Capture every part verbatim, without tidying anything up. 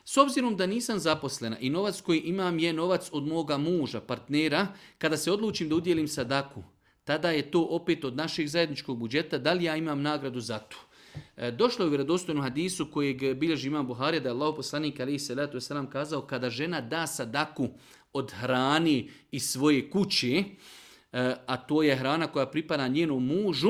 S obzirom da nisam zaposlena i novac koji imam je novac od moga muža, partnera, kada se odlučim da udjelim sadaku, tada je to opet od našeg zajedničkog budžeta, da li ja imam nagradu za to? E, došlo je u vjerodostojnom hadisu kojeg bilježi imam Buharija da je Allahov poslanik alejhi selatu vesselam kazao kada žena da sadaku od hrani iz svoje kuće, e, a to je hrana koja pripada njenom mužu,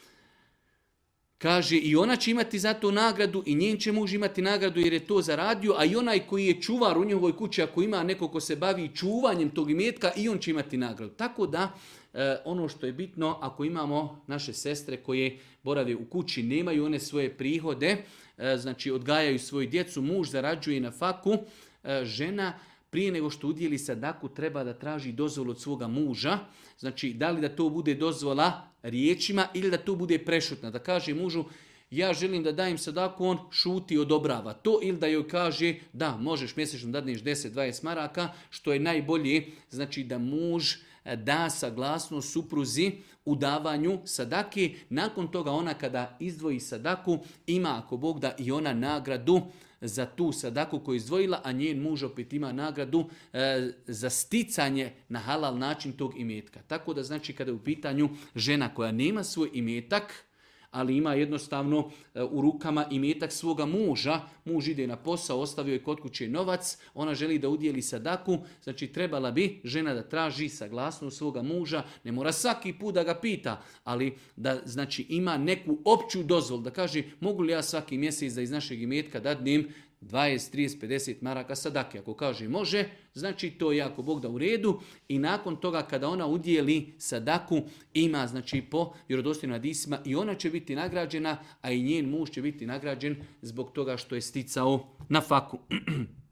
kaže i ona će imati za to nagradu i njen će muž imati nagradu jer je to zaradio, a i onaj koji je čuvar u njegovoj kući, ako ima neko ko se bavi čuvanjem tog imetka, i on će imati nagradu. Tako da e, ono što je bitno, ako imamo naše sestre koje borave u kući, nemaju one svoje prihode, e, znači odgajaju svoju djecu, muž zarađuje na faku, e, žena prije nego što udjeli sadaku treba da traži dozvolu od svoga muža. Znači, da li da to bude dozvola riječima ili da to bude prešutna. Da kaže mužu, ja želim da dajem sadaku, on šuti, odobrava to, ili da joj kaže, da, možeš mjesečno dadneš deset do dvadeset maraka, što je najbolje, znači da muž da saglasnost supruzi u davanju sadake. Nakon toga ona kada izdvoji sadaku, ima ako Bog da i ona nagradu za tu sadaku koju je izdvojila, a njen muž opet ima nagradu e, za sticanje na halal način tog imetka. Tako da znači kada je u pitanju žena koja nema svoj imetak, ali ima jednostavno e, u rukama imetak svoga muža, muž ide na posao, ostavio je kod kuće novac, ona želi da udjeli sadaku, znači trebala bi žena da traži saglasnost svoga muža, ne mora svaki put da ga pita, ali da znači ima neku opću dozvolu, da kaže mogu li ja svaki mjesec da iz našeg imetka dadnem dvadeset, trideset, pedeset maraka sadake. Ako kaže može, znači to je ako Bog da u redu. I nakon toga kada ona udjeli sadaku, ima znači po vjerodostojnim hadisima i ona će biti nagrađena, a i njen muž će biti nagrađen zbog toga što je sticao na faku.